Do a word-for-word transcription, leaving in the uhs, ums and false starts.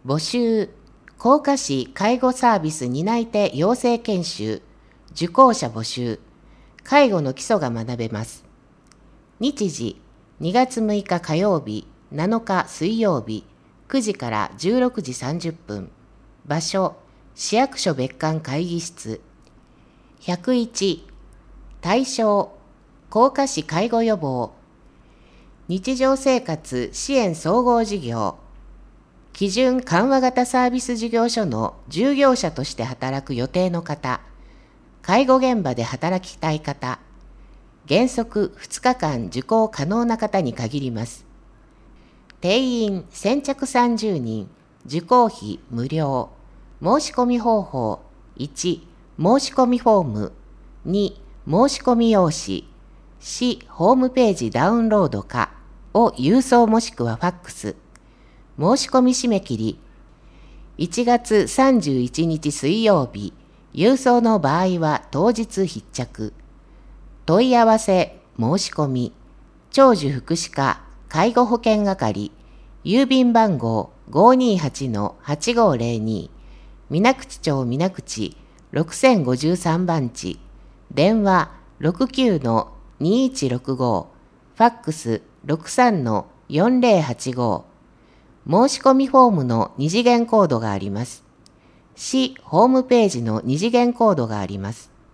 募集、甲賀市介護サービス担い手養成研修、受講者募集、介護の基礎が学べます。日時、にがつむいか火曜日、なのか水曜日、くじからじゅうろくじさんじゅっぷん。場所、市役所別館会議室。ひゃくいち、対象、甲賀市介護予防、日常生活支援総合事業、基準緩和型サービス事業所の従業者として働く予定の方、介護現場で働きたい方、原則ふつかかん受講可能な方に限ります。定員先着さんじゅうにん、受講費無料。申し込み方法、いち、申し込みフォーム、に、申し込み用紙、市ホームページダウンロードかを郵送もしくはファックス。申し込み締め切り、いちがつさんじゅういちにち水曜日、郵送の場合は当日必着。問い合わせ、申し込み、長寿福祉課、介護保険係、郵便番号 ごーにーはちのはちごーぜろに、水口町水口ろくせんごじゅうさんばんち、電話 ろくきゅうのにいちろくご、ファックス ろくさんのよんぜろはちご。申し込みフォームの二次元コードがあります。市ホームページの二次元コードがあります。